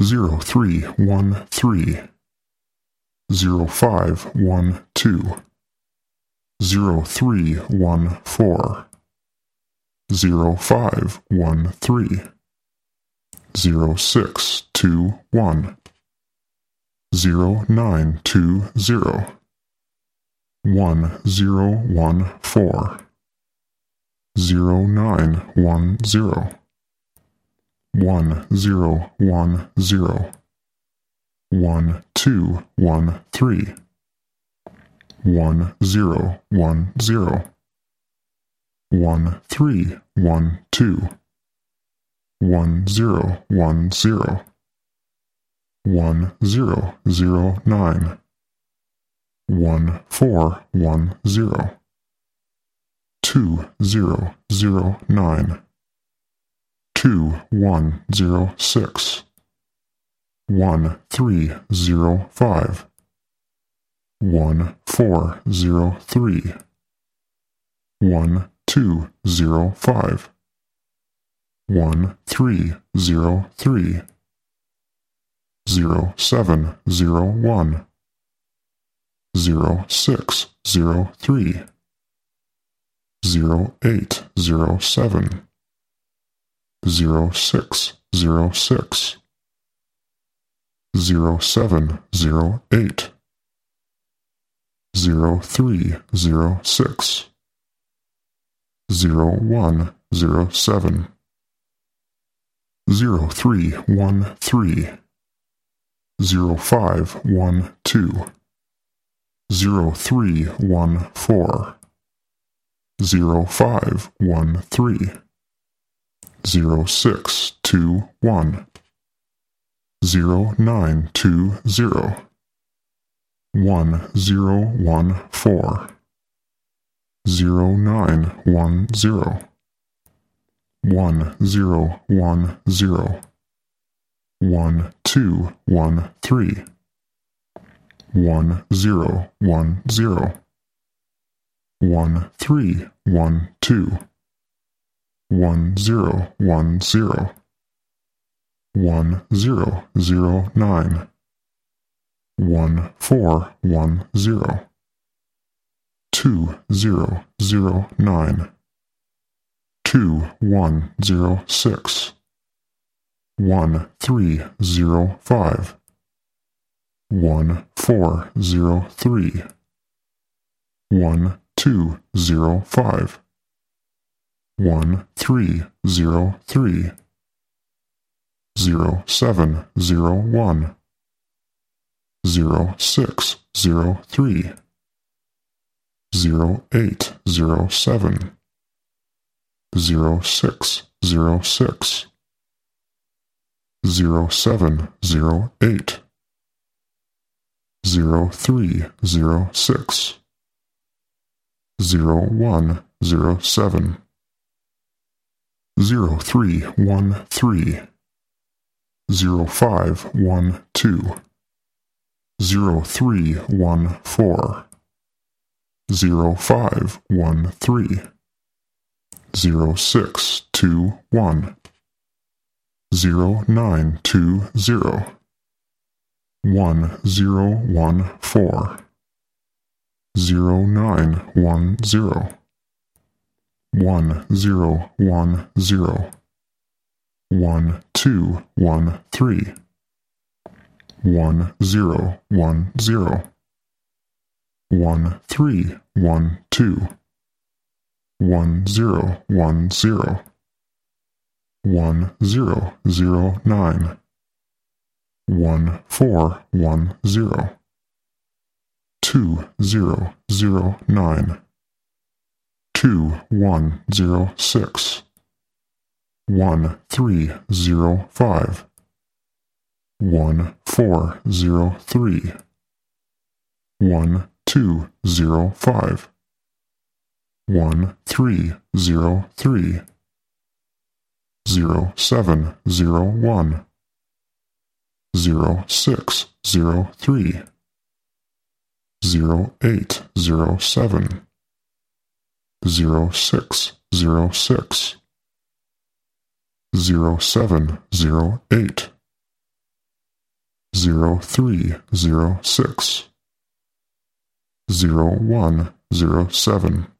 0313 0512 0314 0513 0621 0920 1014 0910 1010 1213 1010 1312 1010 1009 1410 2009 2106 1305 1403 1205 1303 0701 0603 0807 0606 0708 0306 0107 0313 0512 0314 0513 0621 0920 1014 0910 1010 1213 1010 1312 1010 1009 1410 2009 2106 1305 1403 1205 1303 0701 0603 0807 0606 0708 0306 0107 0313 0512 0314 0513 0621 0920 1014 0910 1010 1213 1010 1312 1010 1009 1410 2009 2106 1305 1403 1205 1303 0701 0603 0807 0606 0708 0306 0107